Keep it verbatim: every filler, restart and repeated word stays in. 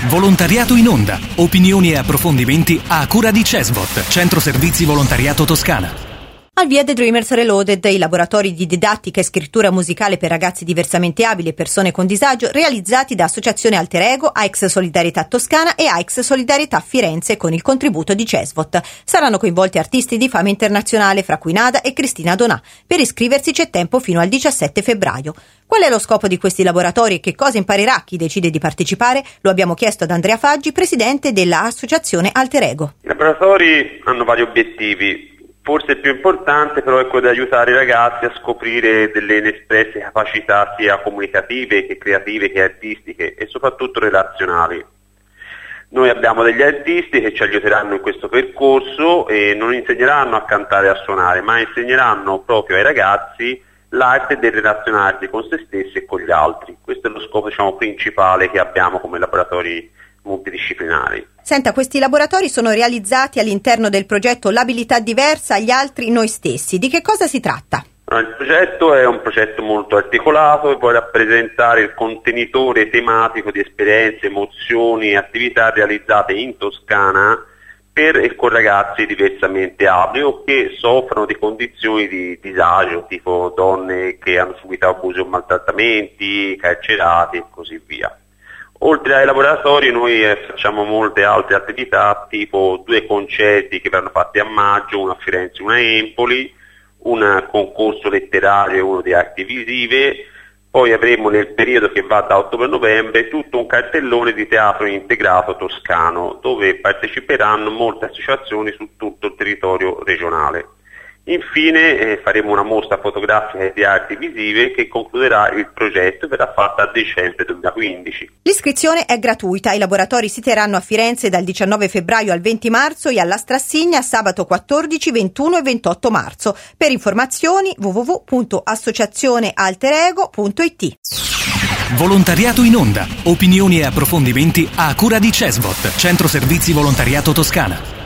Volontariato in onda. Opinioni e approfondimenti a cura di Cesvot, Centro Servizi Volontariato Toscana. Al via The Dreamers Reloaded, i laboratori di didattica e scrittura musicale per ragazzi diversamente abili e persone con disagio, realizzati da Associazione Alter Ego, A X Solidarietà Toscana e A X Solidarietà Firenze con il contributo di Cesvot. Saranno coinvolti artisti di fama internazionale, fra cui Nada e Cristina Donà. Per iscriversi c'è tempo fino al diciassette febbraio. Qual è lo scopo di questi laboratori e che cosa imparerà chi decide di partecipare? Lo abbiamo chiesto ad Andrea Faggi, presidente dell'Associazione Alter Ego. I laboratori hanno vari obiettivi. Forse il più importante però è quello di aiutare i ragazzi a scoprire delle inespresse capacità sia comunicative che creative che artistiche e soprattutto relazionali. Noi abbiamo degli artisti che ci aiuteranno in questo percorso e non insegneranno a cantare e a suonare, ma insegneranno proprio ai ragazzi l'arte del relazionarsi con se stessi e con gli altri. Questo è lo scopo, diciamo, principale che abbiamo come laboratori multidisciplinari. Senta, questi laboratori sono realizzati all'interno del progetto L'abilità diversa, gli altri noi stessi. Di che cosa si tratta? Il progetto è un progetto molto articolato e vuole rappresentare il contenitore tematico di esperienze, emozioni e attività realizzate in Toscana per e con ragazzi diversamente abili o che soffrono di condizioni di disagio, tipo donne che hanno subito abusi o maltrattamenti, carcerati e così via. Oltre ai laboratori noi eh, facciamo molte altre attività, tipo due concerti che verranno fatti a maggio, uno a Firenze e uno a Empoli, un concorso letterario e uno di arti visive, poi avremo nel periodo che va da ottobre a novembre tutto un cartellone di teatro integrato toscano, dove parteciperanno molte associazioni su tutto il territorio regionale. Infine eh, faremo una mostra fotografica e di arti visive che concluderà il progetto e verrà fatta a dicembre duemilaquindici. L'iscrizione è gratuita, i laboratori si terranno a Firenze dal diciannove febbraio al venti marzo e alla Strassigna sabato quattordici, ventuno e ventotto marzo. Per informazioni w w w punto associazionealterego punto i t. Volontariato in onda. Opinioni e approfondimenti a cura di Cesvot, Centro Servizi Volontariato Toscana.